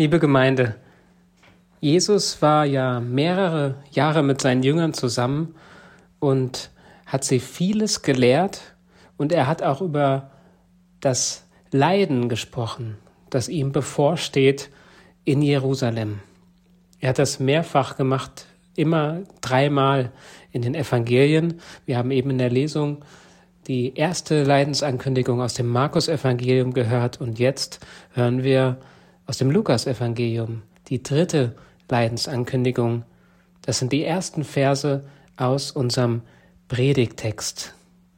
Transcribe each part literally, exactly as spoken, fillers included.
Liebe Gemeinde, Jesus war ja mehrere Jahre mit seinen Jüngern zusammen und hat sie vieles gelehrt, und er hat auch über das Leiden gesprochen, das ihm bevorsteht in Jerusalem. Er hat das mehrfach gemacht, immer dreimal in den Evangelien. Wir haben eben in der Lesung die erste Leidensankündigung aus dem Markus-Evangelium gehört, und jetzt hören wir aus dem Lukas-Evangelium die dritte Leidensankündigung. Das sind die ersten Verse aus unserem Predigttext.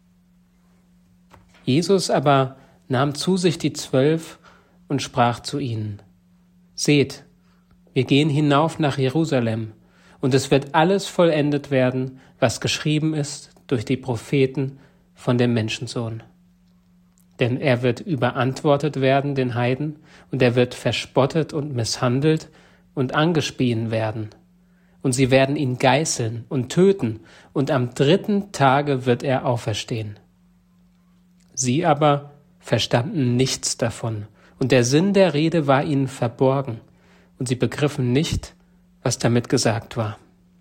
Jesus aber nahm zu sich die Zwölf und sprach zu ihnen: Seht, wir gehen hinauf nach Jerusalem, und es wird alles vollendet werden, was geschrieben ist durch die Propheten von dem Menschensohn. Denn er wird überantwortet werden den Heiden, und er wird verspottet und misshandelt und angespien werden. Und sie werden ihn geißeln und töten, und am dritten Tage wird er auferstehen. Sie aber verstanden nichts davon, und der Sinn der Rede war ihnen verborgen, und sie begriffen nicht, was damit gesagt war.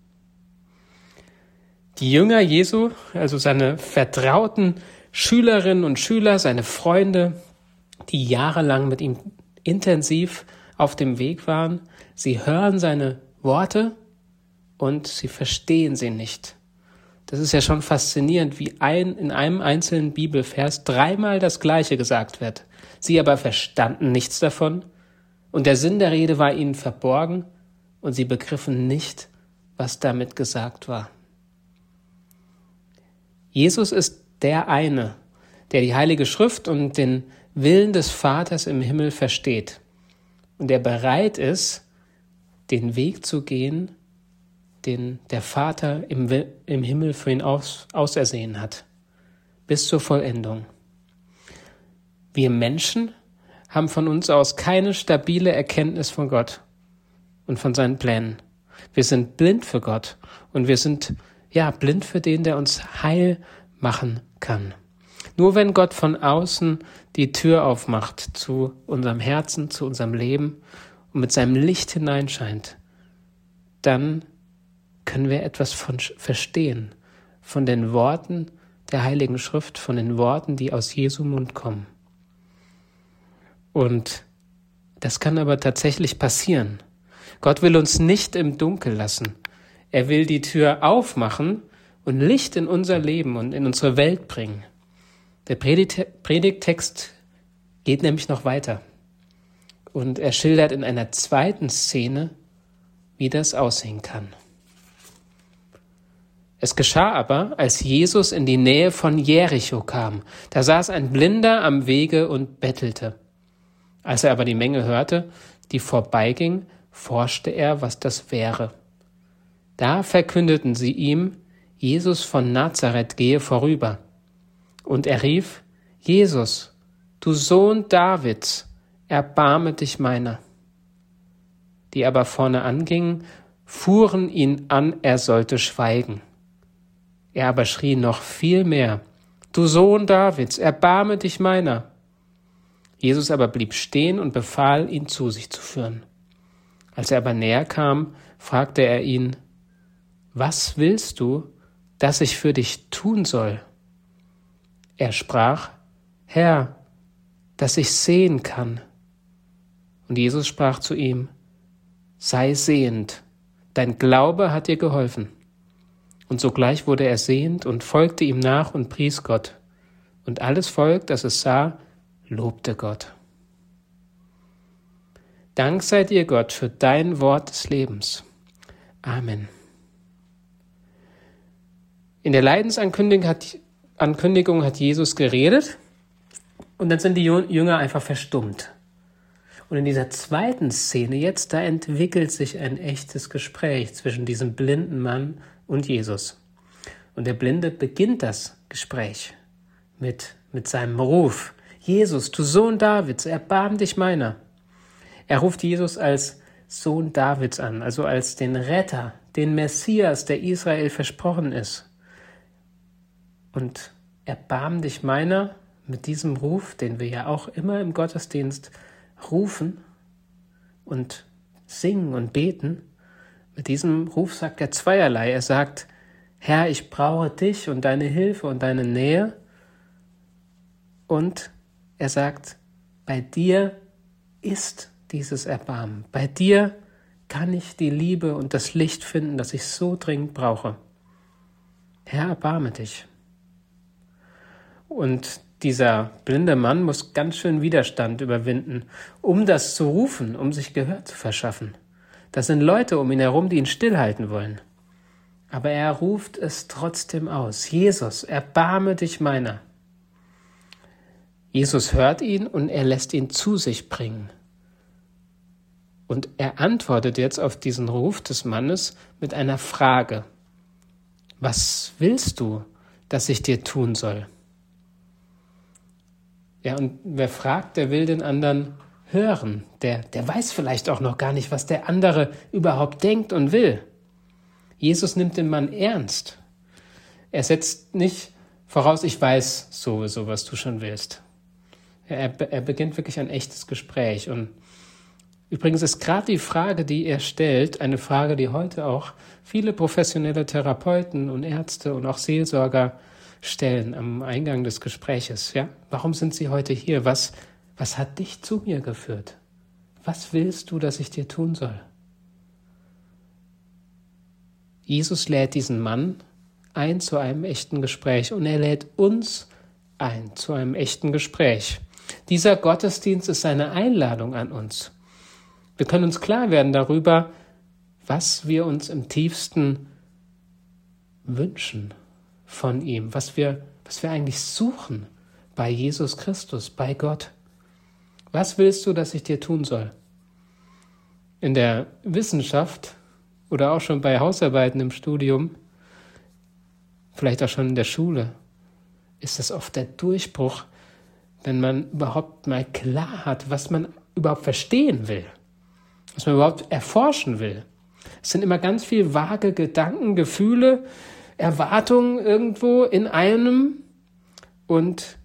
Die Jünger Jesu, also seine vertrauten Schülerinnen und Schüler, seine Freunde, die jahrelang mit ihm intensiv auf dem Weg waren, sie hören seine Worte und sie verstehen sie nicht. Das ist ja schon faszinierend, wie ein, in einem einzelnen Bibelvers dreimal das Gleiche gesagt wird. Sie aber verstanden nichts davon, und der Sinn der Rede war ihnen verborgen, und sie begriffen nicht, was damit gesagt war. Jesus ist der eine, der die Heilige Schrift und den Willen des Vaters im Himmel versteht und der bereit ist, den Weg zu gehen, den der Vater im, im Himmel für ihn aus, ausersehen hat, bis zur Vollendung. Wir Menschen haben von uns aus keine stabile Erkenntnis von Gott und von seinen Plänen. Wir sind blind für Gott, und wir sind ja blind für den, der uns heil machen kann. Nur wenn Gott von außen die Tür aufmacht zu unserem Herzen, zu unserem Leben und mit seinem Licht hineinscheint, dann können wir etwas von verstehen, von den Worten der Heiligen Schrift, von den Worten, die aus Jesu Mund kommen. Und das kann aber tatsächlich passieren. Gott will uns nicht im Dunkeln lassen. Er will die Tür aufmachen und Licht in unser Leben und in unsere Welt bringen. Der Predigttext geht nämlich noch weiter. Und er schildert in einer zweiten Szene, wie das aussehen kann. Es geschah aber, als Jesus in die Nähe von Jericho kam. Da saß ein Blinder am Wege und bettelte. Als er aber die Menge hörte, die vorbeiging, forschte er, was das wäre. Da verkündeten sie ihm, Jesus von Nazareth gehe vorüber. Und er rief: Jesus, du Sohn Davids, erbarme dich meiner. Die aber vorne angingen, fuhren ihn an, er sollte schweigen. Er aber schrie noch viel mehr: Du Sohn Davids, erbarme dich meiner. Jesus aber blieb stehen und befahl, ihn zu sich zu führen. Als er aber näher kam, fragte er ihn: Was willst du, dass ich für dich tun soll? Er sprach: Herr, dass ich sehen kann. Und Jesus sprach zu ihm: Sei sehend, dein Glaube hat dir geholfen. Und sogleich wurde er sehend und folgte ihm nach und pries Gott. Und alles Volk, das es sah, lobte Gott. Dank sei dir, Gott, für dein Wort des Lebens. Amen. In der Leidensankündigung hat, Ankündigung hat Jesus geredet, und dann sind die Jünger einfach verstummt. Und in dieser zweiten Szene jetzt, da entwickelt sich ein echtes Gespräch zwischen diesem blinden Mann und Jesus. Und der Blinde beginnt das Gespräch mit, mit seinem Ruf: Jesus, du Sohn Davids, erbarm dich meiner. Er ruft Jesus als Sohn Davids an, also als den Retter, den Messias, der Israel versprochen ist. Und erbarm dich meiner, mit diesem Ruf, den wir ja auch immer im Gottesdienst rufen, und singen und beten. Mit diesem Ruf sagt er zweierlei. Er sagt, Herr, ich brauche dich und deine Hilfe und deine Nähe. Und er sagt, bei dir ist dieses Erbarmen. Bei dir kann ich die Liebe und das Licht finden, das ich so dringend brauche. Herr, erbarme dich. Und dieser blinde Mann muss ganz schön Widerstand überwinden, um das zu rufen, um sich Gehör zu verschaffen. Das sind Leute um ihn herum, die ihn stillhalten wollen. Aber er ruft es trotzdem aus. Jesus, erbarme dich meiner. Jesus hört ihn und er lässt ihn zu sich bringen. Und er antwortet jetzt auf diesen Ruf des Mannes mit einer Frage. Was willst du, dass ich dir tun soll? Ja, und wer fragt, der will den anderen hören. Der, der weiß vielleicht auch noch gar nicht, was der andere überhaupt denkt und will. Jesus nimmt den Mann ernst. Er setzt nicht voraus, ich weiß sowieso, was du schon willst. Er, er beginnt wirklich ein echtes Gespräch. Und übrigens ist gerade die Frage, die er stellt, eine Frage, die heute auch viele professionelle Therapeuten und Ärzte und auch Seelsorger stellen am Eingang des Gespräches. Ja? Warum sind sie heute hier? Was, was hat dich zu mir geführt? Was willst du, dass ich dir tun soll? Jesus lädt diesen Mann ein zu einem echten Gespräch und er lädt uns ein zu einem echten Gespräch. Dieser Gottesdienst ist eine Einladung an uns. Wir können uns klar werden darüber, was wir uns im tiefsten wünschen von ihm, was wir, was wir eigentlich suchen bei Jesus Christus, bei Gott. Was willst du, dass ich dir tun soll? In der Wissenschaft oder auch schon bei Hausarbeiten im Studium, vielleicht auch schon in der Schule, ist das oft der Durchbruch, wenn man überhaupt mal klar hat, was man überhaupt verstehen will, was man überhaupt erforschen will. Es sind immer ganz viel vage Gedanken, Gefühle, Erwartungen irgendwo in einem. Und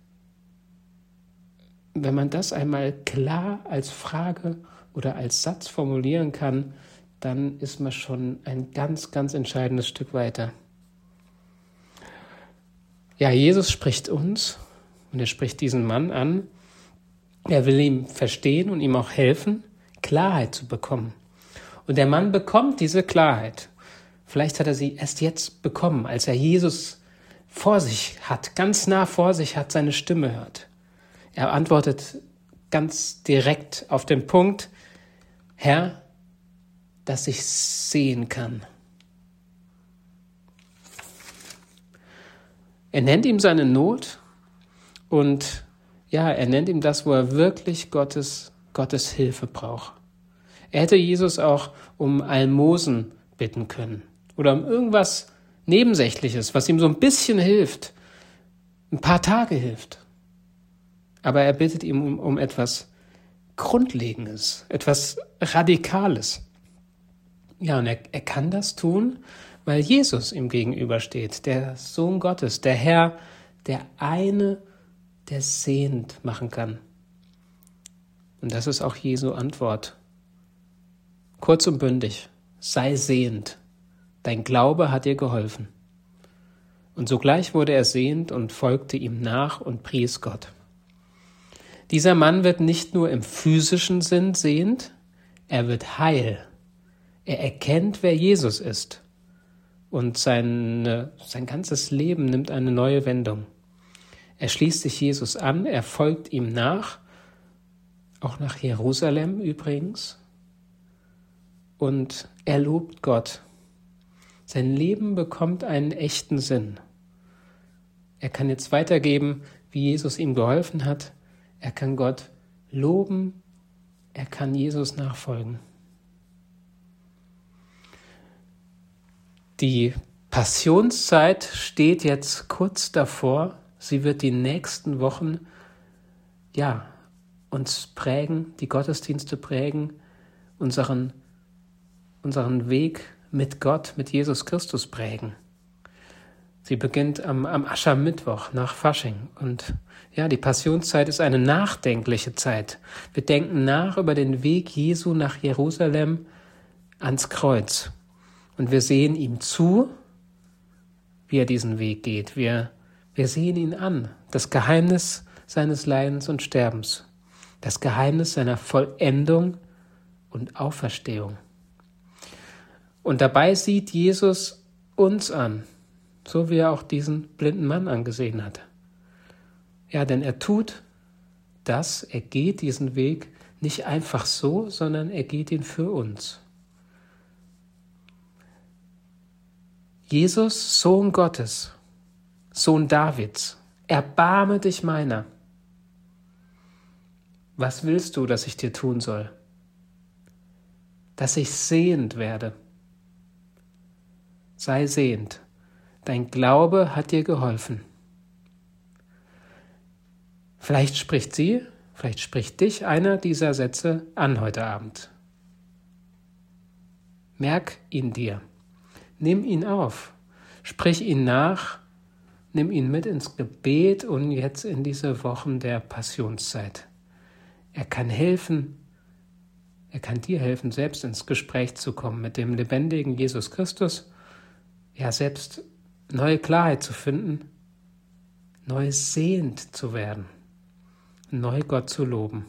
wenn man das einmal klar als Frage oder als Satz formulieren kann, dann ist man schon ein ganz, ganz entscheidendes Stück weiter. Ja, Jesus spricht uns und er spricht diesen Mann an. Er will ihm verstehen und ihm auch helfen, Klarheit zu bekommen. Und der Mann bekommt diese Klarheit. Vielleicht hat er sie erst jetzt bekommen, als er Jesus vor sich hat, ganz nah vor sich hat, seine Stimme hört. Er antwortet ganz direkt auf den Punkt, Herr, dass ich sehen kann. Er nennt ihm seine Not und ja, er nennt ihm das, wo er wirklich Gottes, Gottes Hilfe braucht. Er hätte Jesus auch um Almosen bitten können oder um irgendwas Nebensächliches, was ihm so ein bisschen hilft, ein paar Tage hilft. Aber er bittet ihm um, um etwas Grundlegendes, etwas Radikales. Ja, und er, er kann das tun, weil Jesus ihm gegenübersteht, der Sohn Gottes, der Herr, der eine, der sehend machen kann. Und das ist auch Jesu Antwort. Kurz und bündig, sei sehend, dein Glaube hat dir geholfen. Und sogleich wurde er sehend und folgte ihm nach und pries Gott. Dieser Mann wird nicht nur im physischen Sinn sehend, er wird heil. Er erkennt, wer Jesus ist. Und sein, sein ganzes Leben nimmt eine neue Wendung. Er schließt sich Jesus an, er folgt ihm nach, auch nach Jerusalem übrigens. Und er lobt Gott. Sein Leben bekommt einen echten Sinn. Er kann jetzt weitergeben, wie Jesus ihm geholfen hat. Er kann Gott loben, er kann Jesus nachfolgen. Die Passionszeit steht jetzt kurz davor. Sie wird die nächsten Wochen, ja, uns prägen, die Gottesdienste prägen, unseren, unseren Weg mit Gott, mit Jesus Christus prägen. Sie beginnt am, am Aschermittwoch nach Fasching. Und ja, die Passionszeit ist eine nachdenkliche Zeit. Wir denken nach über den Weg Jesu nach Jerusalem ans Kreuz. Und wir sehen ihm zu, wie er diesen Weg geht. Wir, wir sehen ihn an. Das Geheimnis seines Leidens und Sterbens. Das Geheimnis seiner Vollendung und Auferstehung. Und dabei sieht Jesus uns an, so wie er auch diesen blinden Mann angesehen hat. Ja, denn er tut das, er geht diesen Weg nicht einfach so, sondern er geht ihn für uns. Jesus, Sohn Gottes, Sohn Davids, erbarme dich meiner. Was willst du, dass ich dir tun soll? Dass ich sehend werde. Sei sehend. Dein Glaube hat dir geholfen. Vielleicht spricht sie, vielleicht spricht dich einer dieser Sätze an heute Abend. Merk ihn dir. Nimm ihn auf. Sprich ihn nach. Nimm ihn mit ins Gebet und jetzt in diese Wochen der Passionszeit. Er kann helfen, er kann dir helfen, selbst ins Gespräch zu kommen mit dem lebendigen Jesus Christus, ja, selbst neue Klarheit zu finden, neu sehend zu werden, neu Gott zu loben.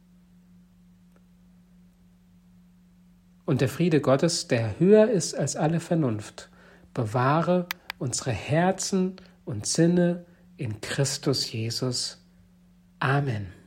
Und der Friede Gottes, der höher ist als alle Vernunft, bewahre unsere Herzen und Sinne in Christus Jesus. Amen.